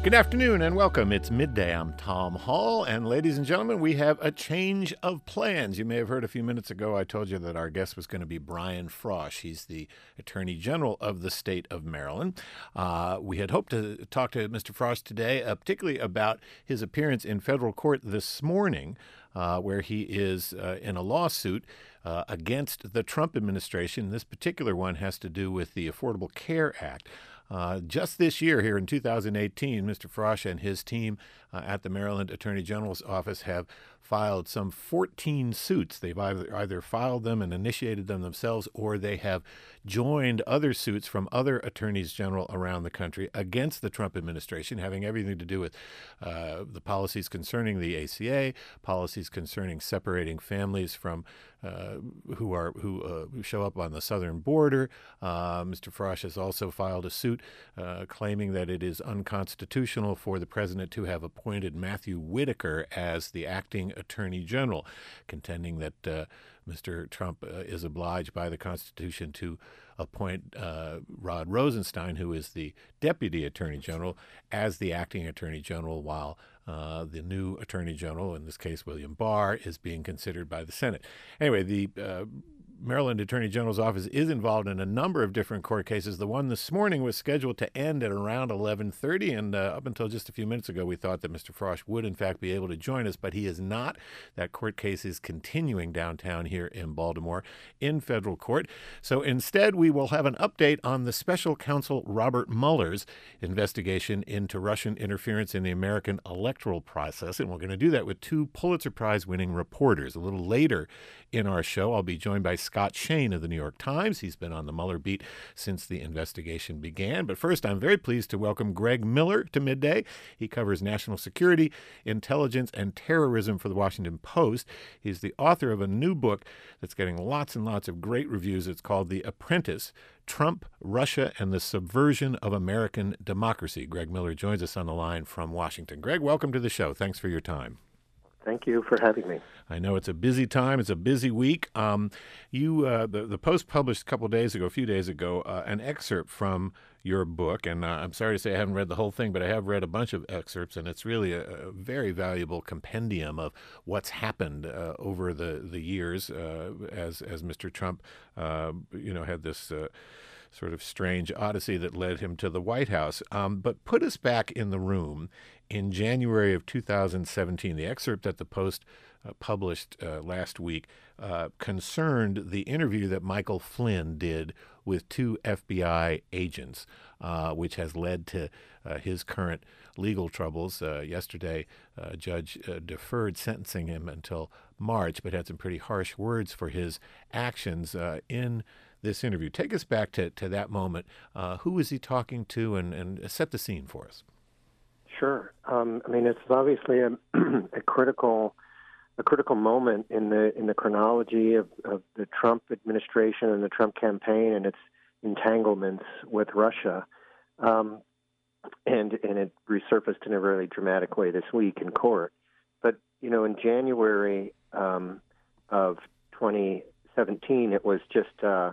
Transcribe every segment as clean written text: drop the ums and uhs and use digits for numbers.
Good afternoon and welcome. It's midday. I'm Tom Hall, and ladies and gentlemen, we have a change of plans. You may have heard a few minutes ago I told you that our guest was going to be Brian Frosh. He's the Attorney General of the state of Maryland. We had hoped to talk to Mr. Frosh today, particularly about his appearance in federal court this morning, where he is in a lawsuit against the Trump administration. This particular one has to do with the Affordable Care Act. Just this year, here in 2018, Mr. Frosh and his team at the Maryland Attorney General's office have filed some 14 suits. They've either filed them and initiated them themselves, or they have joined other suits from other attorneys general around the country against the Trump administration, having everything to do with the policies concerning the ACA, policies concerning separating families from who show up on the southern border. Mr. Frosh has also filed a suit claiming that it is unconstitutional for the president to have appointed Matthew Whitaker as the acting attorney general, contending that Mr. Trump is obliged by the Constitution to appoint Rod Rosenstein, who is the deputy attorney general, as the acting attorney general, while the new attorney general, in this case William Barr, is being considered by the Senate. Anyway, the Maryland Attorney General's office is involved in a number of different court cases. The one this morning was scheduled to end at around 11:30, and up until just a few minutes ago, we thought that Mr. Frosh would, in fact, be able to join us, but he is not. That court case is continuing downtown here in Baltimore in federal court. So instead, we will have an update on the special counsel Robert Mueller's investigation into Russian interference in the American electoral process, and we're going to do that with two Pulitzer Prize-winning reporters. A little later in our show, I'll be joined by Scott Shane of the New York Times. He's been on the Mueller beat since the investigation began. But first, I'm very pleased to welcome Greg Miller to Midday. He covers national security, intelligence, and terrorism for the Washington Post. He's the author of a new book that's getting lots and lots of great reviews. It's called The Apprentice: Trump, Russia, and the Subversion of American Democracy. Greg Miller joins us on the line from Washington. Greg, welcome to the show. Thanks for your time. Thank you for having me. I know it's a busy time. It's a busy week. The Post published a few days ago, an excerpt from your book, and I'm sorry to say I haven't read the whole thing, but I have read a bunch of excerpts, and it's really a very valuable compendium of what's happened over the years as Mr. Trump, had this sort of strange odyssey that led him to the White House. But put us back in the room in January of 2017. The excerpt that the Post published last week concerned the interview that Michael Flynn did with two FBI agents, which has led to his current legal troubles. Yesterday, a judge deferred sentencing him until March, but had some pretty harsh words for his actions in this interview. Take us back to that moment. Who was he talking to, and set the scene for us? Sure. It's obviously a critical moment in the chronology of the Trump administration and the Trump campaign and its entanglements with Russia, and it resurfaced in a really dramatic way this week in court. But in January of 2017, it was just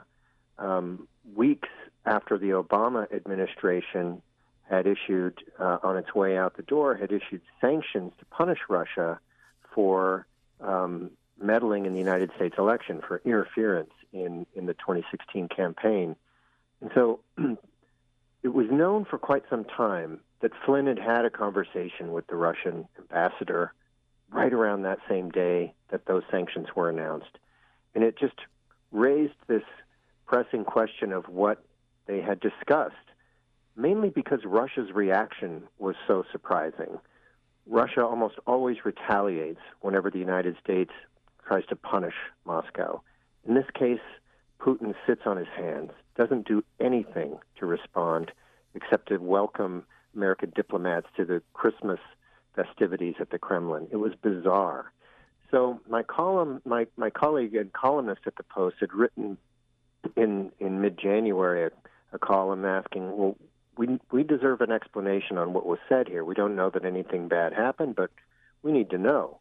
weeks after the Obama administration had issued, on its way out the door, had issued sanctions to punish Russia for meddling in the United States election, for interference in the 2016 campaign. And so it was known for quite some time that Flynn had a conversation with the Russian ambassador right around that same day that those sanctions were announced. And it just raised this pressing question of what they had discussed, mainly because Russia's reaction was so surprising. Russia almost always retaliates whenever the United States tries to punish Moscow. In this case, Putin sits on his hands, doesn't do anything to respond except to welcome American diplomats to the Christmas festivities at the Kremlin. It was bizarre. So my colleague and columnist at the Post had written in mid-January a column asking, well, we deserve an explanation on what was said here. We don't know that anything bad happened, but we need to know.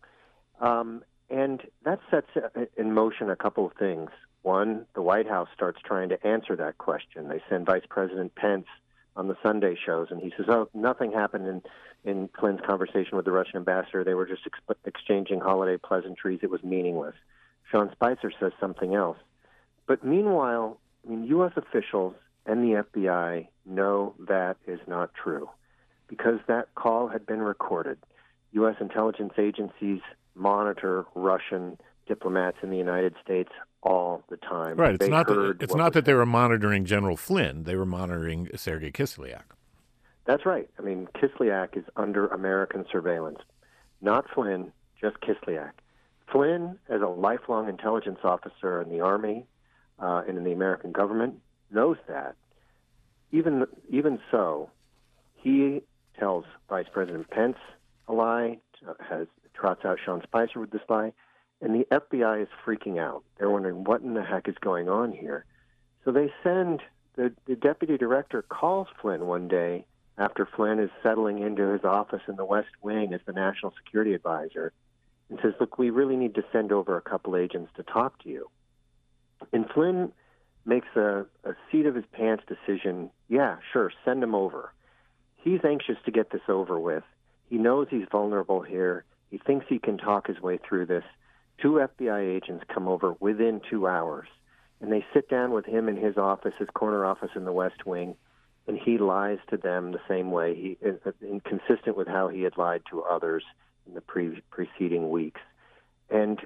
And that sets in motion a couple of things. One, the White House starts trying to answer that question. They send Vice President Pence on the Sunday shows, and he says, "Oh, nothing happened in Flynn's conversation with the Russian ambassador. They were just exchanging holiday pleasantries. It was meaningless." Sean Spicer says something else. But meanwhile, U.S. officials and the FBI know that is not true because that call had been recorded. U.S. intelligence agencies monitor Russian diplomats in the United States all the time. Right. It's not that they were monitoring General Flynn. They were monitoring Sergei Kislyak. That's right. Kislyak is under American surveillance. Not Flynn, just Kislyak. Flynn, as a lifelong intelligence officer in the Army and in the American government, knows that. Even so, he tells Vice President Pence a lie, trots out Sean Spicer with this lie, and the FBI is freaking out. They're wondering what in the heck is going on here. So they send, the deputy director calls Flynn one day after Flynn is settling into his office in the West Wing as the national security advisor and says, "Look, we really need to send over a couple agents to talk to you." And Flynn makes a seat of his pants decision. Yeah, sure, send him over. He's anxious to get this over with. He knows he's vulnerable here. He thinks he can talk his way through this. 2 FBI agents come over within 2 hours, and they sit down with him in his office, his corner office in the West Wing, and he lies to them the same way, consistent with how he had lied to others in the preceding weeks. And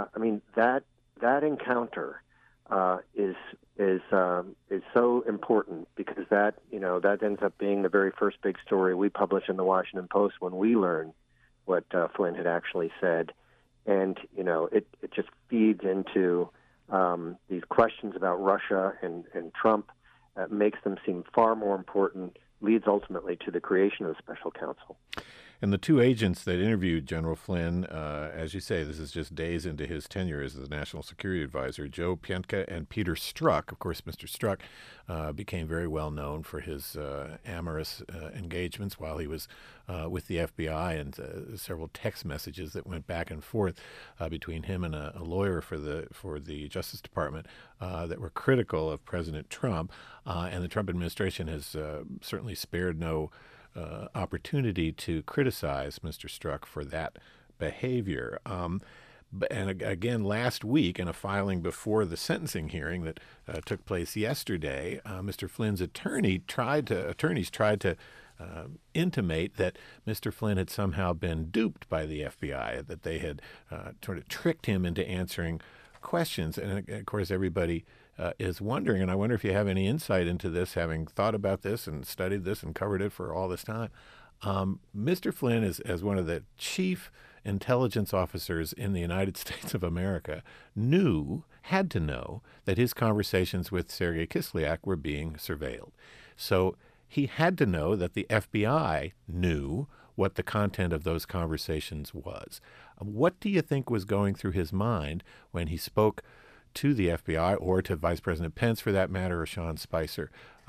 that encounter is so important because that ends up being the very first big story we publish in the Washington Post when we learn what Flynn had actually said. And, it just feeds into these questions about Russia and Trump, makes them seem far more important, leads ultimately to the creation of the special counsel. And the 2 agents that interviewed General Flynn, as you say, this is just days into his tenure as the National Security Advisor, Joe Pientka and Peter Strzok. Of course, Mr. Strzok became very well known for his amorous engagements while he was with the FBI, and several text messages that went back and forth between him and a lawyer for the Justice Department that were critical of President Trump. And the Trump administration has certainly spared no opportunity to criticize Mr. Strzok for that behavior. And again, last week, in a filing before the sentencing hearing that took place yesterday, Mr. Flynn's attorneys tried to intimate that Mr. Flynn had somehow been duped by the FBI, that they had sort of tricked him into answering questions. And of course, everybody is wondering, and I wonder if you have any insight into this, having thought about this and studied this and covered it for all this time. Mr. Flynn, as one of the chief intelligence officers in the United States of America, had to know that his conversations with Sergei Kislyak were being surveilled. So he had to know that the FBI knew what the content of those conversations was. What do you think was going through his mind when he spoke to the FBI, or to Vice President Pence, for that matter, or Sean Spicer?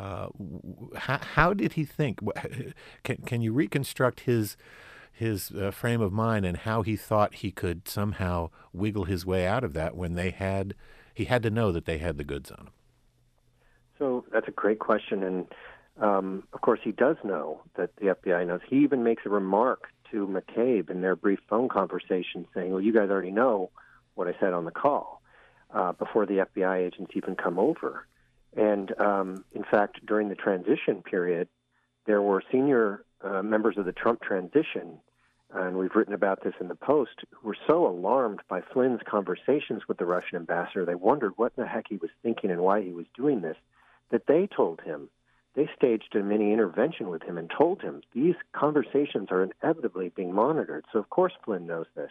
How did he think? Can you reconstruct his frame of mind and how he thought he could somehow wiggle his way out of that when he had to know that they had the goods on him? So that's a great question, and of course he does know that the FBI knows. He even makes a remark to McCabe in their brief phone conversation saying, "Well, you guys already know what I said on the call," before the FBI agents even come over. And in fact, during the transition period, there were senior members of the Trump transition, and we've written about this in the Post, who were so alarmed by Flynn's conversations with the Russian ambassador, they wondered what the heck he was thinking and why he was doing this, that they told him, they staged a mini intervention with him and told him, these conversations are inevitably being monitored. So of course Flynn knows this.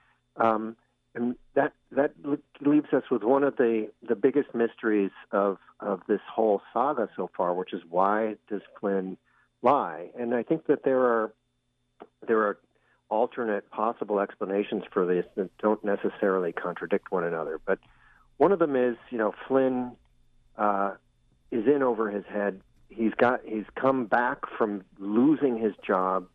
And that leaves us with one of the biggest mysteries of this whole saga so far, which is, why does Flynn lie? And I think that there are alternate possible explanations for this that don't necessarily contradict one another. But one of them is, Flynn is in over his head. He's come back from losing his job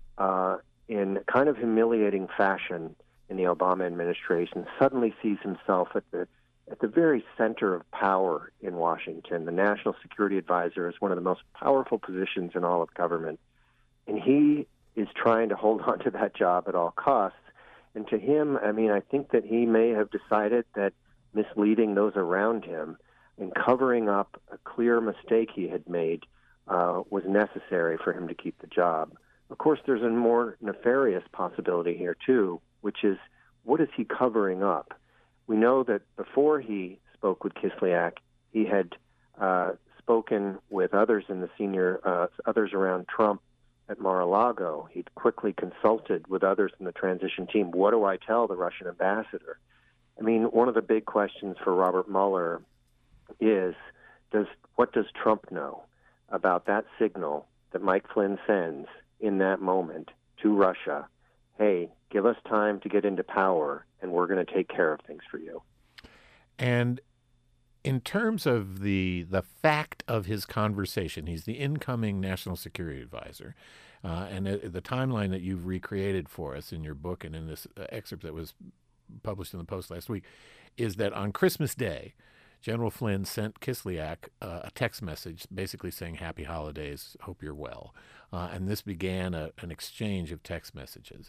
in kind of humiliating fashion in the Obama administration, suddenly sees himself at the at the very center of power in Washington. The National Security Advisor is one of the most powerful positions in all of government. And he is trying to hold on to that job at all costs. And to him, I mean, I think that he may have decided that misleading those around him and covering up a clear mistake he had made was necessary for him to keep the job. Of course, there's a more nefarious possibility here, too, which is, what is he covering up? We know that before he spoke with Kislyak, he had spoken with others in the others around Trump at Mar-a-Lago. He'd quickly consulted with others in the transition team. What do I tell the Russian ambassador? I mean, one of the big questions for Robert Mueller is, what does Trump know about that signal that Mike Flynn sends in that moment to Russia? Hey, give us time to get into power, and we're going to take care of things for you. And in terms of the fact of his conversation, he's the incoming National Security Advisor, and the timeline that you've recreated for us in your book and in this excerpt that was published in the Post last week, is that on Christmas Day, General Flynn sent Kislyak a text message basically saying, "Happy holidays, hope you're well." And this began an exchange of text messages.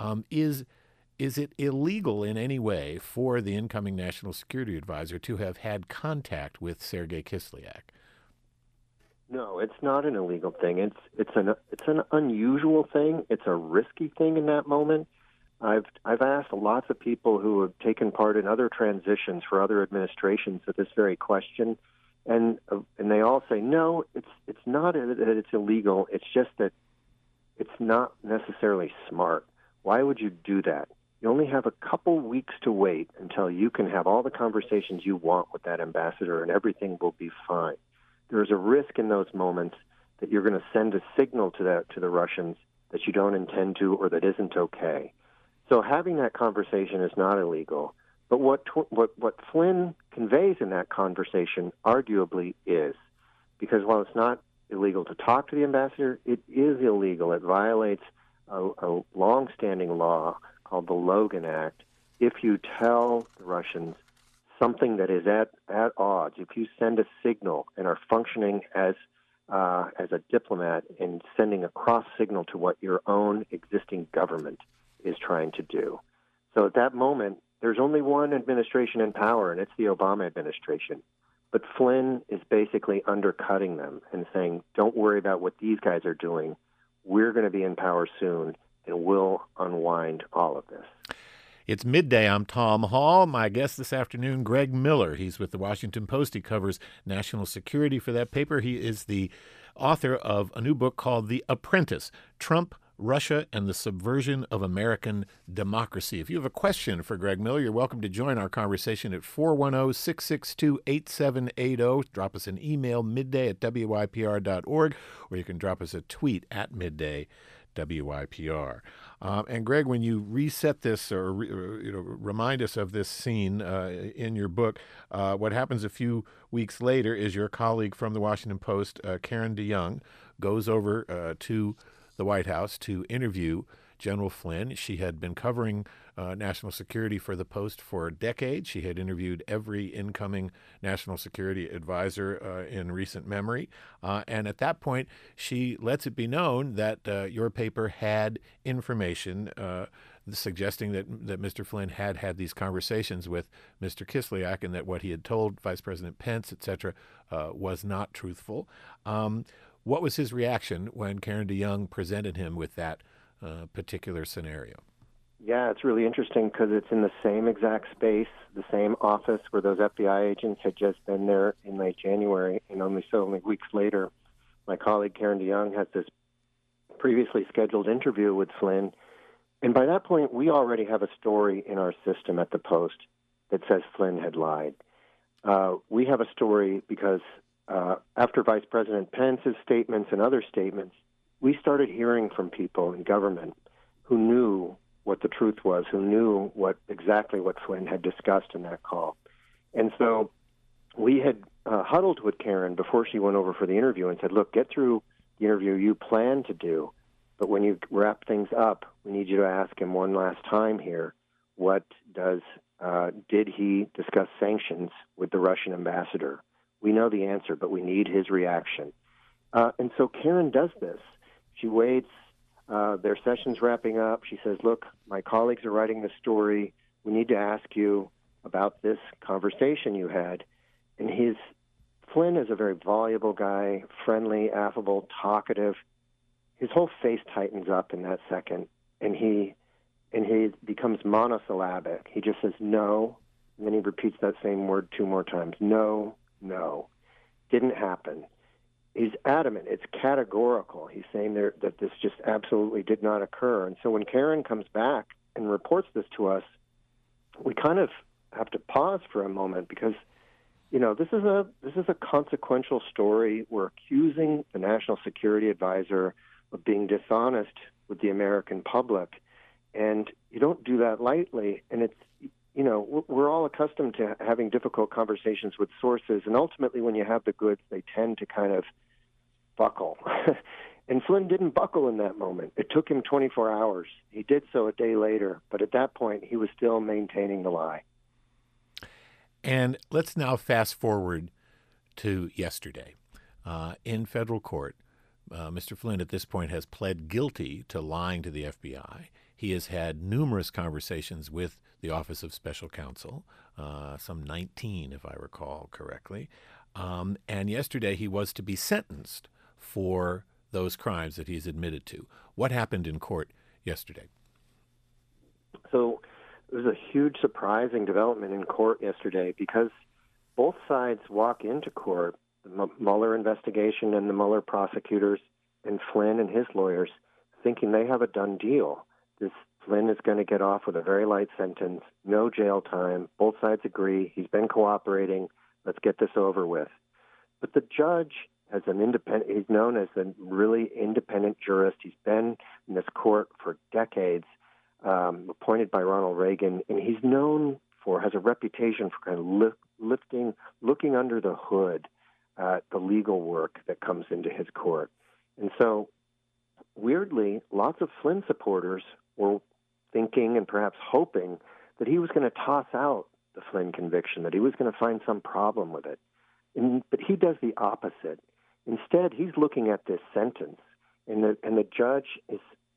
Is it illegal in any way for the incoming National Security Advisor to have had contact with Sergei Kislyak? No, it's not an illegal thing. It's an unusual thing. It's a risky thing in that moment. I've asked lots of people who have taken part in other transitions for other administrations at this very question, and they all say no. It's not that it's illegal. It's just that it's not necessarily smart. Why would you do that? You only have a couple weeks to wait until you can have all the conversations you want with that ambassador, and everything will be fine. There's a risk in those moments that you're going to send a signal to the Russians that you don't intend to or that isn't okay. So having that conversation is not illegal. But what Flynn conveys in that conversation arguably is, because while it's not illegal to talk to the ambassador, it is illegal. It violates a long-standing law called the Logan Act. If you tell the Russians something that is at odds, if you send a signal and are functioning as a diplomat and sending a cross signal to what your own existing government is trying to do. So at that moment, there's only one administration in power, and it's the Obama administration. But Flynn is basically undercutting them and saying, don't worry about what these guys are doing. We're going to be in power soon, and we'll unwind all of this. It's midday. I'm Tom Hall. My guest this afternoon, Greg Miller. He's with the Washington Post. He covers national security for that paper. He is the author of a new book called The Apprentice, Trump, Russia, and the Subversion of American Democracy. If you have a question for Greg Miller, you're welcome to join our conversation at 410-662-8780. Drop us an email, midday@wypr.org, or you can drop us a tweet at middayWYPR. And Greg, when you reset this or remind us of this scene in your book, what happens a few weeks later is your colleague from the Washington Post, Karen DeYoung, goes over to the White House to interview General Flynn. She had been covering national security for the Post for a decade. She had interviewed every incoming national security advisor in recent memory. And at that point, she lets it be known that your paper had information suggesting that Mr. Flynn had these conversations with Mr. Kislyak and that what he had told Vice President Pence, et cetera, was not truthful. What was his reaction when Karen DeYoung presented him with that particular scenario? Yeah, it's really interesting because it's in the same exact space, the same office where those FBI agents had just been there in late January, and only weeks later, my colleague Karen DeYoung has this previously scheduled interview with Flynn. And by that point, we already have a story in our system at the Post that says Flynn had lied. We have a story because after Vice President Pence's statements and other statements, we started hearing from people in government who knew what the truth was, who knew exactly what Flynn had discussed in that call. And so we had huddled with Karen before she went over for the interview and said, look, get through the interview you plan to do, but when you wrap things up, we need you to ask him one last time here, what does Did he discuss sanctions with the Russian ambassador? We know the answer, but we need his reaction. And so Karen does this. She waits. Their session's wrapping up. She says, look, my colleagues are writing this story. We need to ask you about this conversation you had. And Flynn is a very voluble guy, friendly, affable, talkative. His whole face tightens up in that second, and he becomes monosyllabic. He just says no, and then he repeats that same word 2 more times. No, no. Didn't happen. He's adamant. It's categorical. He's saying that this just absolutely did not occur. And so when Karen comes back and reports this to us, we kind of have to pause for a moment because, this is a consequential story. We're accusing the National Security Advisor of being dishonest with the American public, and you don't do that lightly. And it's we're all accustomed to having difficult conversations with sources, and ultimately when you have the goods, they tend to kind of buckle. And Flynn didn't buckle in that moment. It took him 24 hours. He did so a day later, but at that point, he was still maintaining the lie. And let's now fast forward to yesterday. In federal court, Mr. Flynn at this point has pled guilty to lying to the FBI. He has had numerous conversations with the Office of Special Counsel, some 19, if I recall correctly. And yesterday he was to be sentenced for those crimes that he's admitted to. What happened in court yesterday? So it was a huge surprising development in court yesterday because both sides walk into court, the Mueller investigation and the Mueller prosecutors and Flynn and his lawyers, thinking they have a done deal. This Flynn is going to get off with a very light sentence, no jail time. Both sides agree. He's been cooperating. Let's get this over with. But the judge as an independent, he's known as a really independent jurist. He's been in this court for decades, appointed by Ronald Reagan, and he's has a reputation for kind of looking under the hood at the legal work that comes into his court. And so, weirdly, lots of Flynn supporters were thinking and perhaps hoping that he was going to toss out the Flynn conviction, that he was going to find some problem with it. But he does the opposite. Instead, he's looking at this sentence, and the judge is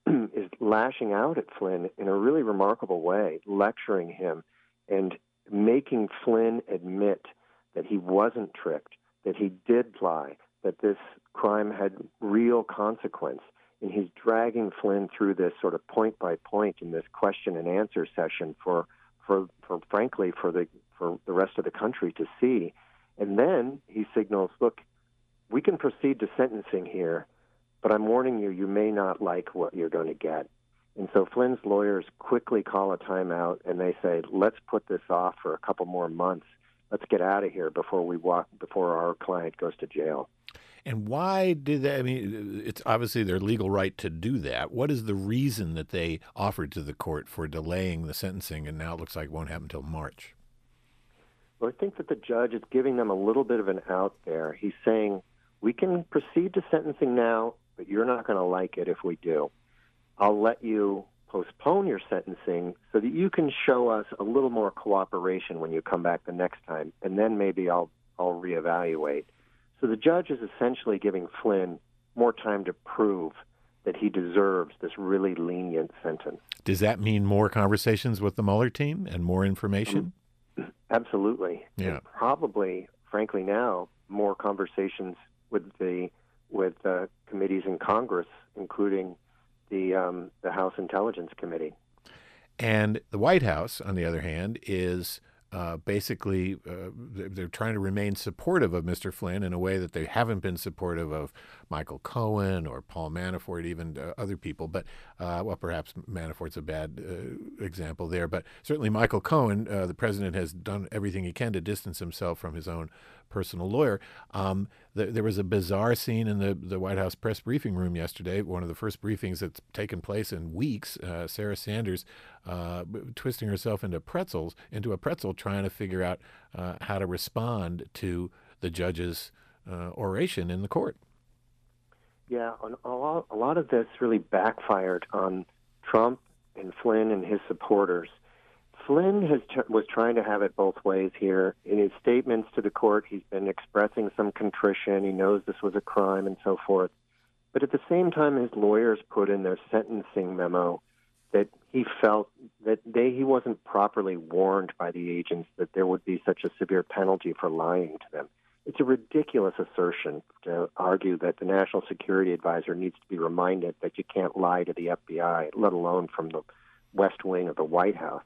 lashing out at Flynn in a really remarkable way, lecturing him and making Flynn admit that he wasn't tricked, that he did lie, that this crime had real consequence. And he's dragging Flynn through this sort of point by point in this question and answer session for frankly for the rest of the country to see. And then he signals, look, we can proceed to sentencing here, but I'm warning you, you may not like what you're going to get. And so Flynn's lawyers quickly call a timeout, and they say, let's put this off for a couple more months. Let's get out of here before our client goes to jail. And why did they? I mean, it's obviously their legal right to do that. What is the reason that they offered to the court for delaying the sentencing, and now it looks like it won't happen until March? Well, I think that the judge is giving them a little bit of an out there. He's saying, we can proceed to sentencing now, but you're not going to like it if we do. I'll let you postpone your sentencing so that you can show us a little more cooperation when you come back the next time, and then maybe I'll reevaluate. So the judge is essentially giving Flynn more time to prove that he deserves this really lenient sentence. Does that mean more conversations with the Mueller team and more information? Absolutely. Yeah. And probably, frankly, now more conversations with committees in Congress, including the House Intelligence Committee. And the White House, on the other hand, is basically they're trying to remain supportive of Mr. Flynn in a way that they haven't been supportive of Michael Cohen or Paul Manafort, even other people. But, well, perhaps Manafort's a bad example there. But certainly Michael Cohen, the president, has done everything he can to distance himself from his own personal lawyer. There was a bizarre scene in the White House press briefing room yesterday, one of the first briefings that's taken place in weeks. Sarah Sanders twisting herself into a pretzel, trying to figure out how to respond to the judge's oration in the court. Yeah, a lot of this really backfired on Trump and Flynn and his supporters. Flynn was trying to have it both ways here. In his statements to the court, he's been expressing some contrition. He knows this was a crime and so forth. But at the same time, his lawyers put in their sentencing memo that he felt that he wasn't properly warned by the agents that there would be such a severe penalty for lying to them. It's a ridiculous assertion to argue that the National Security Advisor needs to be reminded that you can't lie to the FBI, let alone from the West Wing of the White House.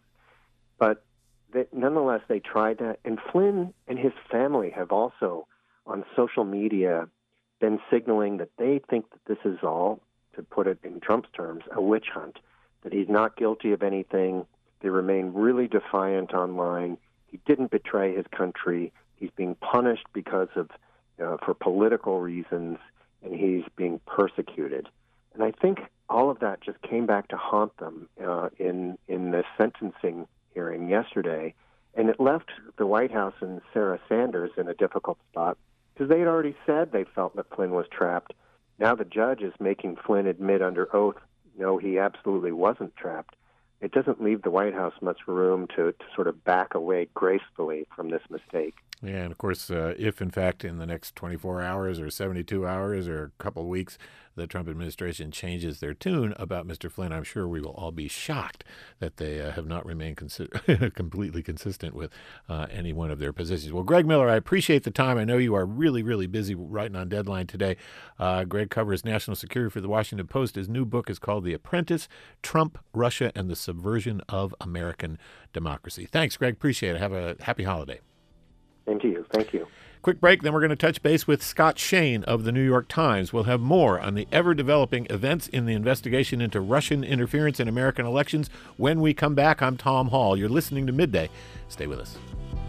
But nonetheless, they tried that. And Flynn and his family have also, on social media, been signaling that they think that this is all, to put it in Trump's terms, a witch hunt, that he's not guilty of anything. They remain really defiant online. He didn't betray his country. He's being punished because of for political reasons, and he's being persecuted. And I think all of that just came back to haunt them in the sentencing hearing yesterday, and it left the White House and Sarah Sanders in a difficult spot because they had already said they felt that Flynn was trapped. Now the judge is making Flynn admit under oath, no, he absolutely wasn't trapped. It doesn't leave the White House much room to sort of back away gracefully from this mistake. Yeah, and of course, if in fact in the next 24 hours or 72 hours or a couple of weeks, the Trump administration changes their tune about Mr. Flynn, I'm sure we will all be shocked that they have not remained completely consistent with any one of their positions. Well, Greg Miller, I appreciate the time. I know you are really, really busy writing on deadline today. Greg covers national security for the Washington Post. His new book is called The Apprentice, Trump, Russia, and the Subversion of American Democracy. Thanks, Greg. Appreciate it. Have a happy holiday. Same to you. Thank you. Quick break, then we're going to touch base with Scott Shane of the New York Times. We'll have more on the ever-developing events in the investigation into Russian interference in American elections. When we come back, I'm Tom Hall. You're listening to Midday. Stay with us.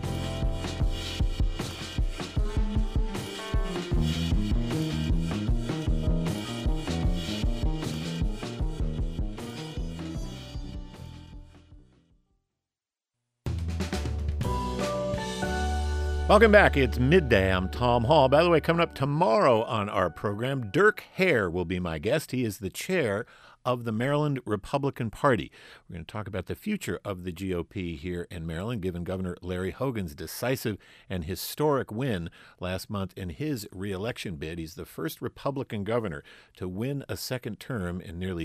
Welcome back. It's Midday. I'm Tom Hall. By the way, coming up tomorrow on our program, Dirk Hare will be my guest. He is the chair of the Maryland Republican Party. We're going to talk about the future of the GOP here in Maryland, given Governor Larry Hogan's decisive and historic win last month in his re-election bid. He's the first Republican governor to win a second term in nearly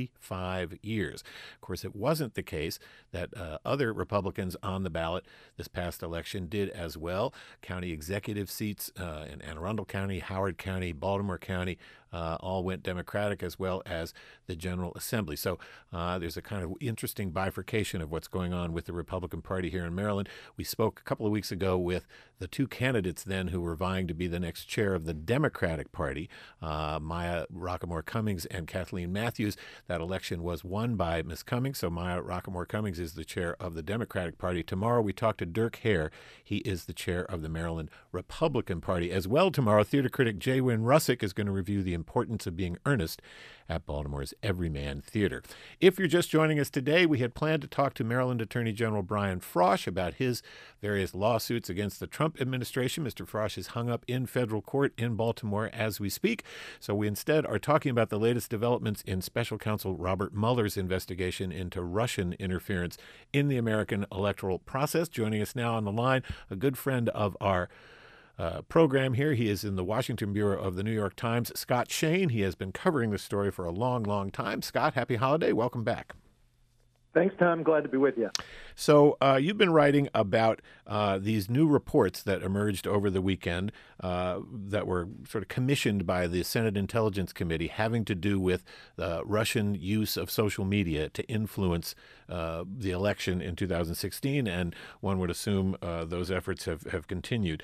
65 years. Of course, it wasn't the case that other Republicans on the ballot this past election did as well. County executive seats in Anne Arundel County, Howard County, Baltimore County, all went Democratic, as well as the General Assembly. So there's a kind of interesting bifurcation of what's going on with the Republican Party here in Maryland. We spoke a couple of weeks ago with the two candidates then who were vying to be the next chair of the Democratic Party, Maya Rockmore Cummings and Kathleen Matthews. That election was won by Ms. Cummings, so Maya Rockmore Cummings is the chair of the Democratic Party. Tomorrow we talk to Dirk Hare. He is the chair of the Maryland Republican Party. As well tomorrow, theater critic Jay Wynn Russick is going to review the importance of being earnest at Baltimore's Everyman Theater. If you're just joining us today, we had planned to talk to Maryland Attorney General Brian Frosh about his various lawsuits against the Trump administration. Mr. Frosh is hung up in federal court in Baltimore as we speak. So we instead are talking about the latest developments in Special Counsel Robert Mueller's investigation into Russian interference in the American electoral process. Joining us now on the line, a good friend of our program here. He is in the Washington Bureau of the New York Times, Scott Shane. He has been covering this story for a long, long time. Scott, happy holiday. Welcome back. Thanks, Tom. Glad to be with you. So you've been writing about these new reports that emerged over the weekend that were sort of commissioned by the Senate Intelligence Committee having to do with Russian use of social media to influence the election in 2016, and one would assume those efforts have continued.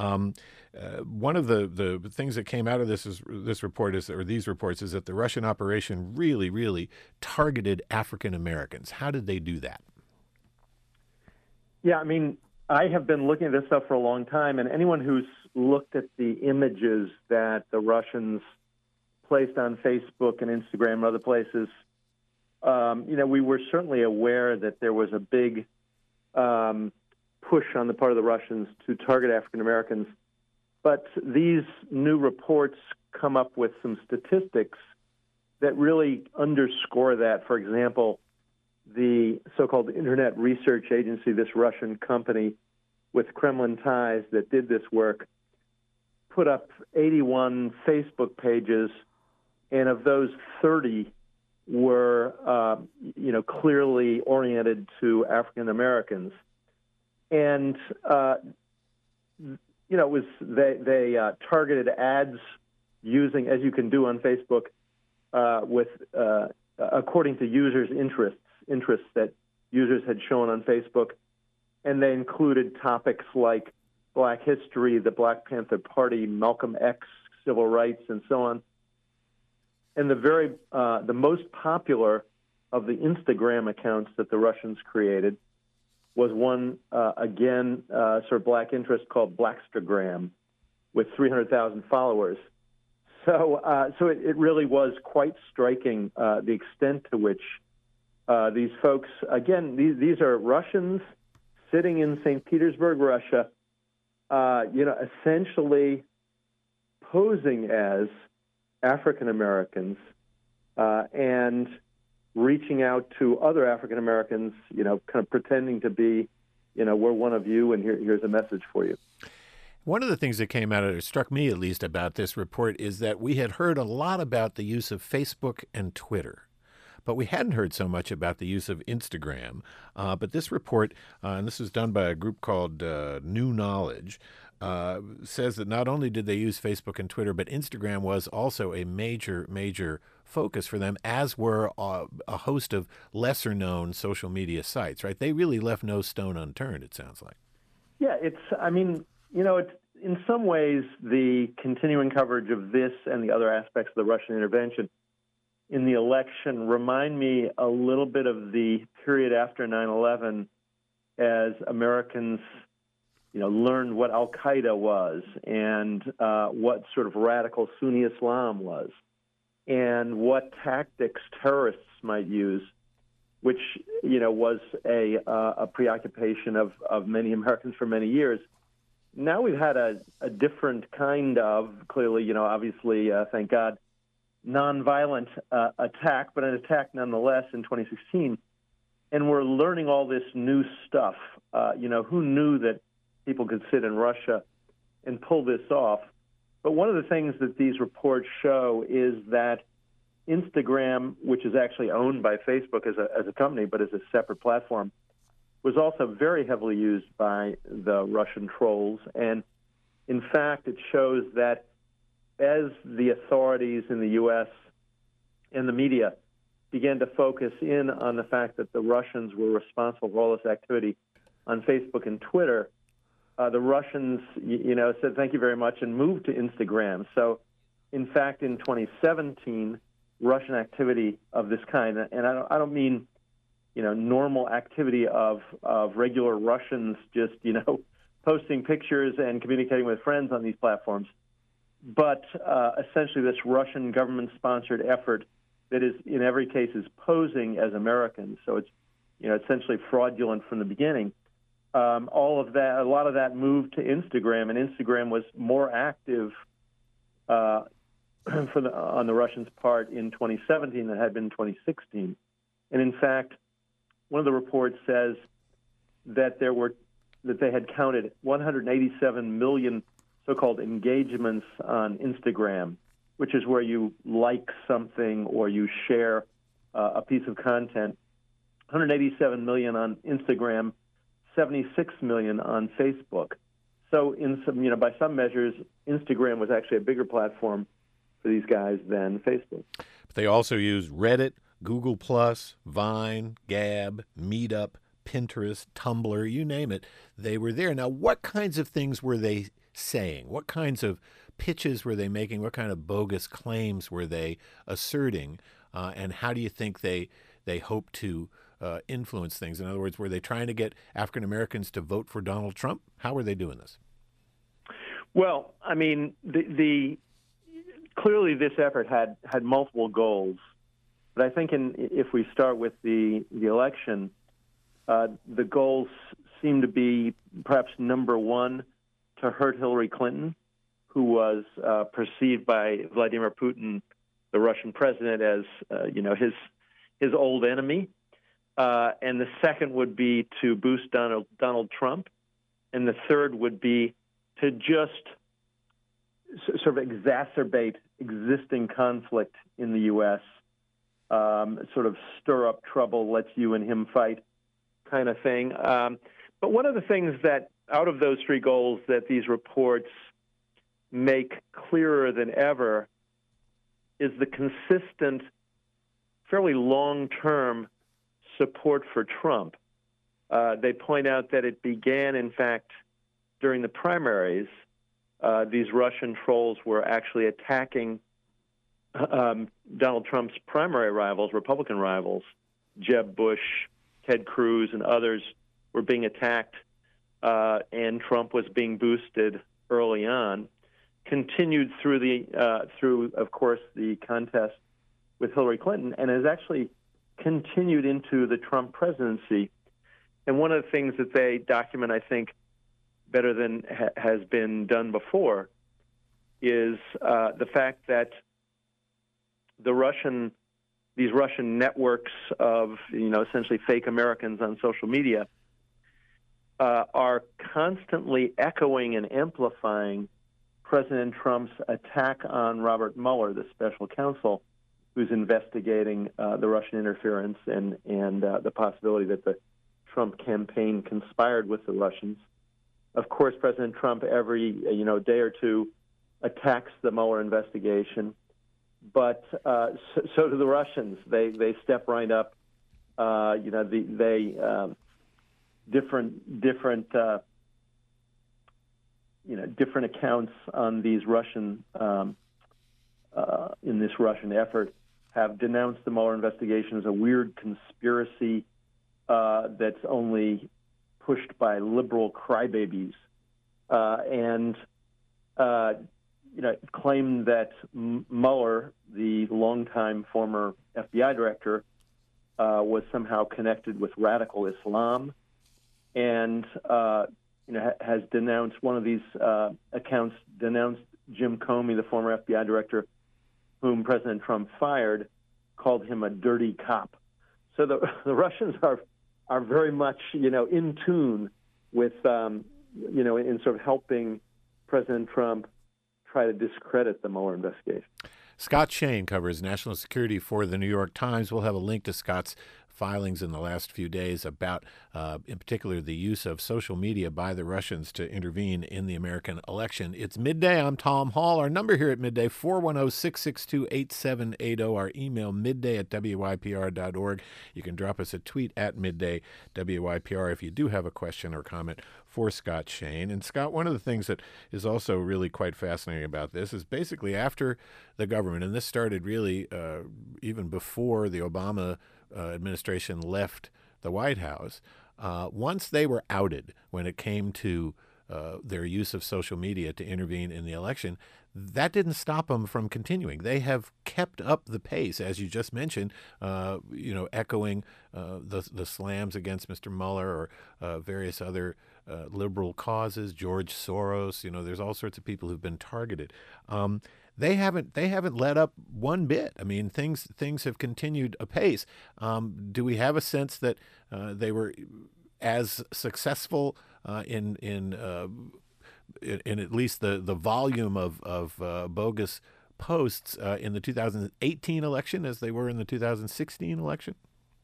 One of the things that came out of these reports is that the Russian operation really, really targeted African Americans. How did they do that? Yeah, I mean, I have been looking at this stuff for a long time, and anyone who's looked at the images that the Russians placed on Facebook and Instagram and other places, we were certainly aware that there was a big push on the part of the Russians to target African Americans. But these new reports come up with some statistics that really underscore that. For example, the so-called Internet Research Agency, this Russian company with Kremlin ties that did this work, put up 81 Facebook pages, and of those, 30 were, clearly oriented to African Americans, and it was they targeted ads using, as you can do on Facebook, with according to users' interests that users had shown on Facebook, and they included topics like Black history, the Black Panther Party, Malcolm X, civil rights, and so on. And the most popular of the Instagram accounts that the Russians created was one, sort of black interest called Blackstagram, with 300,000 followers. So it really was quite striking, the extent to which these folks, again, these are Russians sitting in St. Petersburg, Russia, essentially posing as African Americans and reaching out to other African Americans, kind of pretending to be, we're one of you, and here's a message for you. One of the things that came out of it, struck me at least, about this report is that we had heard a lot about the use of Facebook and Twitter, but we hadn't heard so much about the use of Instagram. But this report, and this was done by a group called New Knowledge, says that not only did they use Facebook and Twitter, but Instagram was also a major focus for them, as were a host of lesser-known social media sites, right? They really left no stone unturned, it sounds like. Yeah, it's in some ways the continuing coverage of this and the other aspects of the Russian intervention in the election remind me a little bit of the period after 9/11 as Americans learned what Al-Qaeda was and what sort of radical Sunni Islam was and what tactics terrorists might use, which, was a preoccupation of many Americans for many years. Now we've had a different kind of, clearly, obviously, thank God, nonviolent attack, but an attack nonetheless in 2016. And we're learning all this new stuff. Who knew that people could sit in Russia and pull this off? But one of the things that these reports show is that Instagram, which is actually owned by Facebook as a company, but as a separate platform, was also very heavily used by the Russian trolls. And in fact, it shows that as the authorities in the U.S. and the media began to focus in on the fact that the Russians were responsible for all this activity on Facebook and Twitter, the Russians, said thank you very much and moved to Instagram. So, in fact, in 2017, Russian activity of this kind, and I don't mean normal activity of regular Russians just posting pictures and communicating with friends on these platforms, but essentially this Russian government-sponsored effort that is in every case is posing as Americans. So it's essentially fraudulent from the beginning. All of that, a lot of that moved to Instagram, and Instagram was more active on the Russians' part in 2017 than had been in 2016. And in fact, one of the reports says that they had counted 187 million so-called engagements on Instagram, which is where you like something or you share a piece of content. 187 million on Instagram, 76 million on Facebook. So, by some measures, Instagram was actually a bigger platform for these guys than Facebook. But they also use Reddit, Google+, Vine, Gab, Meetup, Pinterest, Tumblr, you name it. They were there. Now, what kinds of things were they saying? What kinds of pitches were they making? What kind of bogus claims were they asserting? And how do you think they hope to influence things? In other words, were they trying to get African Americans to vote for Donald Trump? How were they doing this? Well, I mean, clearly this effort had multiple goals. But I think if we start with the election, the goals seem to be perhaps number one, to hurt Hillary Clinton, who was perceived by Vladimir Putin, the Russian president, as his old enemy. and the second would be to boost Donald Trump, and the third would be to just sort of exacerbate existing conflict in the U.S., sort of stir up trouble, let's you and him fight kind of thing. But one of the things that, out of those three goals, that these reports make clearer than ever is the consistent, fairly long-term support for Trump. They point out that it began, in fact, during the primaries. These Russian trolls were actually attacking Donald Trump's primary rivals, Republican rivals. Jeb Bush, Ted Cruz, and others were being attacked, and Trump was being boosted early on. Continued through, of course, the contest with Hillary Clinton, and has actually continued into the Trump presidency. And one of the things that they document, I think, better than has been done before, is the fact that these Russian networks of, essentially fake Americans on social media are constantly echoing and amplifying President Trump's attack on Robert Mueller, the special counsel who's investigating the Russian interference and the possibility that the Trump campaign conspired with the Russians. Of course, President Trump every day or two attacks the Mueller investigation, but so do the Russians. They step right up. Different accounts on these Russian in this Russian effort have denounced the Mueller investigation as a weird conspiracy that's only pushed by liberal crybabies, and claimed that Mueller, the longtime former FBI director, was somehow connected with radical Islam, and has denounced, one of these accounts denounced Jim Comey, the former FBI director, whom President Trump fired, called him a dirty cop. So the Russians are very much in tune with in sort of helping President Trump try to discredit the Mueller investigation. Scott Shane covers national security for the New York Times. We'll have a link to Scott's filings in the last few days about, in particular, the use of social media by the Russians to intervene in the American election. It's midday. I'm Tom Hall. Our number here at midday, 410-662-8780. Our email, midday@wypr.org. You can drop us a tweet at midday WYPR if you do have a question or comment for Scott Shane. And Scott, one of the things that is also really quite fascinating about this is basically after the government, and this started really even before the Obama administration left the White House, once they were outed when it came to their use of social media to intervene in the election, that didn't stop them from continuing. They have kept up the pace, as you just mentioned, echoing the slams against Mr. Mueller or various other liberal causes, George Soros. There's all sorts of people who've been targeted. They haven't let up one bit. I mean, things have continued apace. Do we have a sense that they were as successful in at least the volume of bogus posts in the 2018 election as they were in the 2016 election?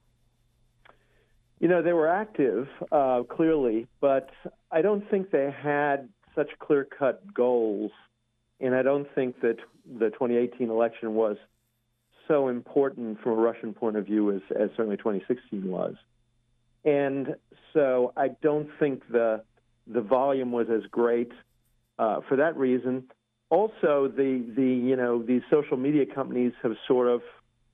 They were active, clearly, but I don't think they had such clear-cut goals. And I don't think that the 2018 election was so important from a Russian point of view as certainly 2016 was. And so I don't think the volume was as great for that reason. Also, these social media companies have sort of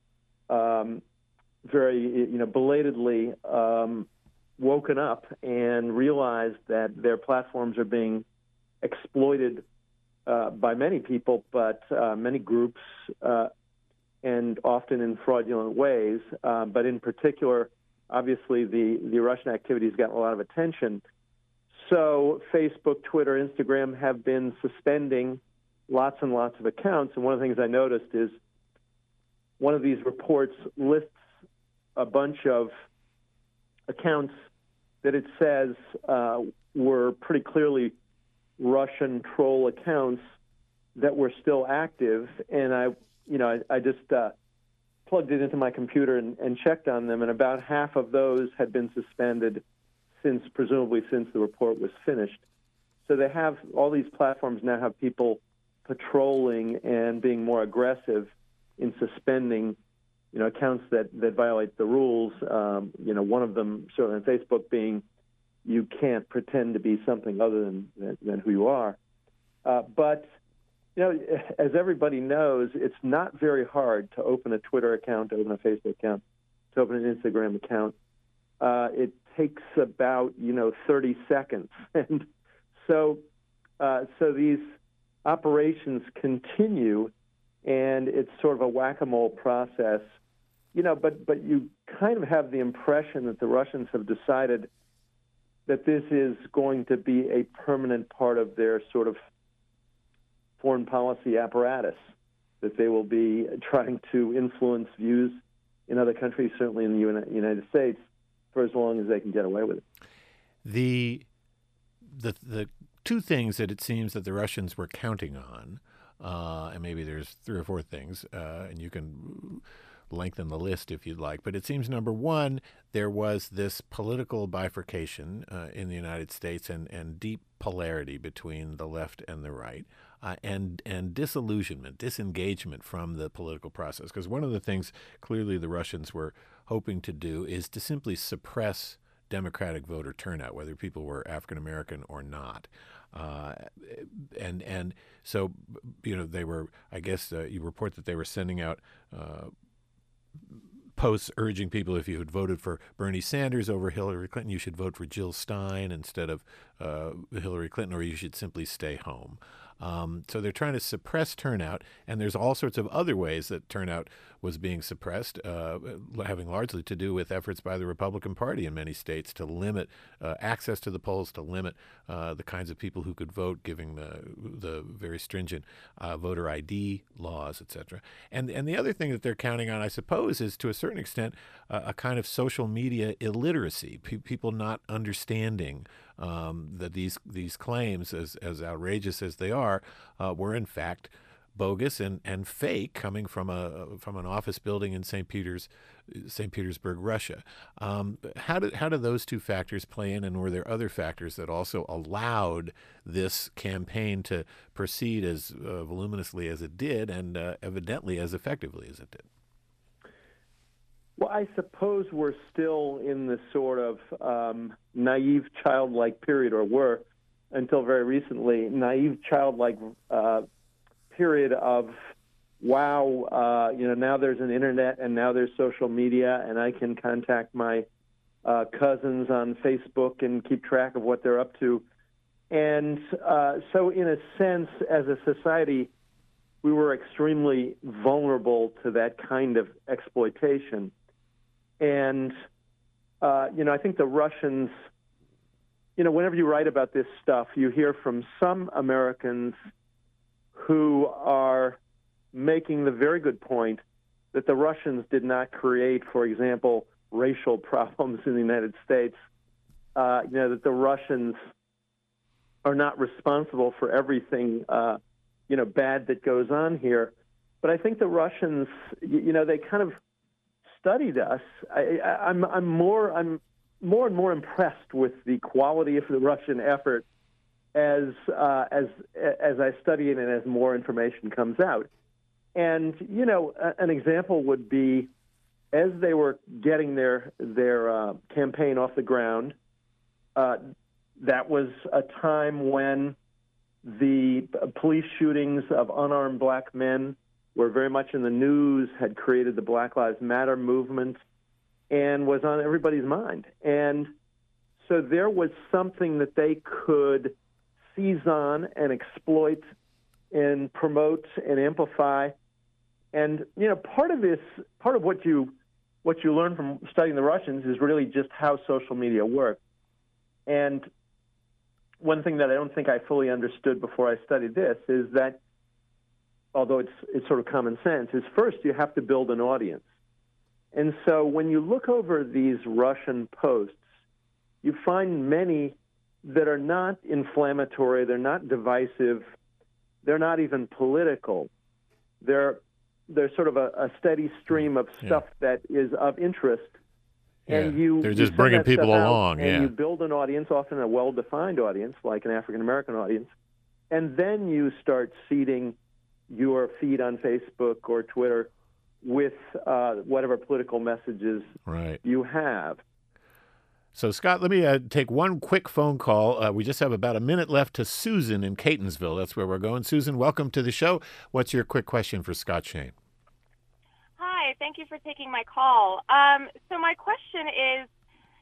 very belatedly woken up and realized that their platforms are being exploited by many people, but many groups, and often in fraudulent ways. But in particular, obviously, the Russian activity has gotten a lot of attention. So Facebook, Twitter, Instagram have been suspending lots and lots of accounts. And one of the things I noticed is one of these reports lists a bunch of accounts that it says were pretty clearly Russian troll accounts that were still active, and I just plugged it into my computer and checked on them, and about half of those had been suspended presumably since the report was finished. So they have all these platforms now have people patrolling and being more aggressive in suspending, accounts that violate the rules. One of them, certainly on Facebook, being you can't pretend to be something other than who you are. But as everybody knows, it's not very hard to open a Twitter account, to open a Facebook account, to open an Instagram account. It takes about 30 seconds, and so these operations continue, and it's sort of a whack-a-mole process. But you kind of have the impression that the Russians have decided that this is going to be a permanent part of their sort of foreign policy apparatus, that they will be trying to influence views in other countries, certainly in the United States, for as long as they can get away with it. The two things that it seems that the Russians were counting on, and maybe there's three or four things, and you can lengthen the list if you'd like, but it seems, number one, there was this political bifurcation in the United States and deep polarity between the left and the right, and disengagement from the political process. Because one of the things clearly the Russians were hoping to do is to simply suppress Democratic voter turnout, whether people were African American or not. And so, they were, I guess you report that they were sending out posts urging people, if you had voted for Bernie Sanders over Hillary Clinton, you should vote for Jill Stein instead of Hillary Clinton, or you should simply stay home. So they're trying to suppress turnout, and there's all sorts of other ways that turnout was being suppressed, having largely to do with efforts by the Republican Party in many states to limit access to the polls, to limit the kinds of people who could vote, giving the very stringent voter ID laws, et cetera. And the other thing that they're counting on, I suppose, is to a certain extent a kind of social media illiteracy, people not understanding that these claims, as outrageous as they are, were in fact bogus and fake, coming from an office building in St. Petersburg, Russia. How do those two factors play in, and were there other factors that also allowed this campaign to proceed as voluminously as it did, and evidently as effectively as it did? Well, I suppose we're still in the sort of naive, childlike period, or were until very recently, naive, childlike period of, wow, now there's an internet and now there's social media, and I can contact my cousins on Facebook and keep track of what they're up to. And so in a sense, as a society, we were extremely vulnerable to that kind of exploitation. And, I think the Russians, whenever you write about this stuff, you hear from some Americans who are making the very good point that the Russians did not create, for example, racial problems in the United States, that the Russians are not responsible for everything, bad that goes on here. But I think the Russians, they kind of studied us. I'm more and more impressed with the quality of the Russian effort as I study it and as more information comes out. And an example would be, as they were getting their campaign off the ground, that was a time when the police shootings of unarmed black men were very much in the news, had created the Black Lives Matter movement, and was on everybody's mind. And so there was something that they could seize on and exploit and promote and amplify. And, part of what you learn from studying the Russians is really just how social media works. And one thing that I don't think I fully understood before I studied this is that, although it's sort of common sense, is first you have to build an audience. And so when you look over these Russian posts, you find many that are not inflammatory, they're not divisive, they're not even political. They're sort of a steady stream of stuff that is of interest. And they're just bringing people along. And you build an audience, often a well-defined audience, like an African-American audience, and then you start seeding your feed on Facebook or Twitter with whatever political messages you have. So, Scott, let me take one quick phone call. We just have about a minute left to Susan in Catonsville. That's where we're going. Susan, welcome to the show. What's your quick question for Scott Shane? Hi, thank you for taking my call. So my question is,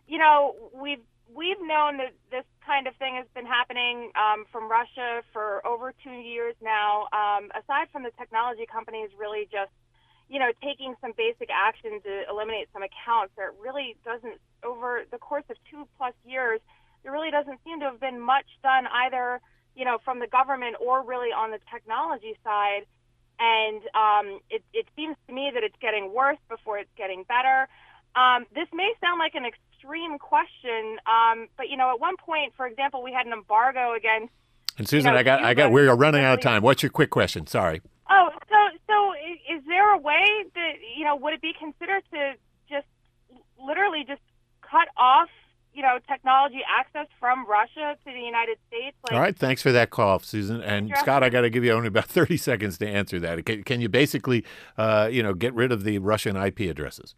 we've known that this kind of thing has been happening from Russia for over 2 years now. Aside from the technology companies really just, taking some basic action to eliminate some accounts, there really doesn't, over the course of 2+ years, there really doesn't seem to have been much done either, from the government or really on the technology side. And it seems to me that it's getting worse before it's getting better. This may sound like an extreme question, but at one point, for example, we had an embargo against. And Susan, we're running out of time. What's your quick question? Sorry. Oh, so is there a way that would it be considered to just literally just cut off technology access from Russia to the United States? All right, thanks for that call, Susan. And Scott, I got to give you only about 30 seconds to answer that. Can you basically, get rid of the Russian IP addresses?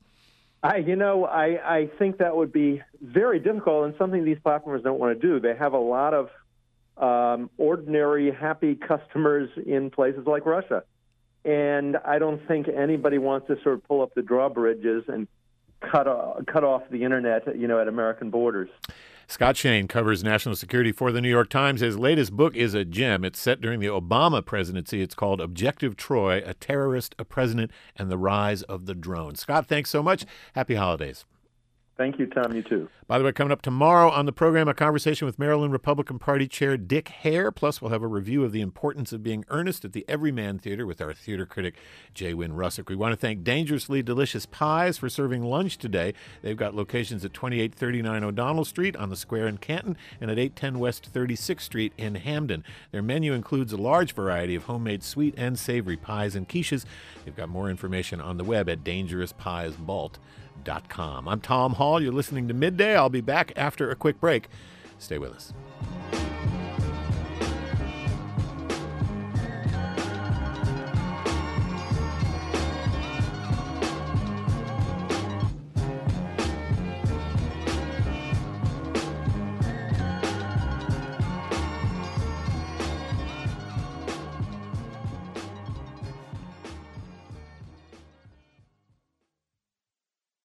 I think that would be very difficult and something these platforms don't want to do. They have a lot of ordinary, happy customers in places like Russia. And I don't think anybody wants to sort of pull up the drawbridges and cut off the internet, at American borders. Scott Shane covers national security for the New York Times. His latest book is a gem. It's set during the Obama presidency. It's called Objective Troy, A Terrorist, a President, and the Rise of the Drone. Scott, thanks so much. Happy holidays. Thank you, Tom. You too. By the way, coming up tomorrow on the program, a conversation with Maryland Republican Party Chair Dick Hare. Plus, we'll have a review of the importance of being earnest at the Everyman Theater with our theater critic, Jay Wynn Russick. We want to thank Dangerously Delicious Pies for serving lunch today. They've got locations at 2839 O'Donnell Street on the square in Canton and at 810 West 36th Street in Hamden. Their menu includes a large variety of homemade sweet and savory pies and quiches. They've got more information on the web at dangerouspiesvault.com. I'm Tom Hall. You're listening to Midday. I'll be back after a quick break. Stay with us.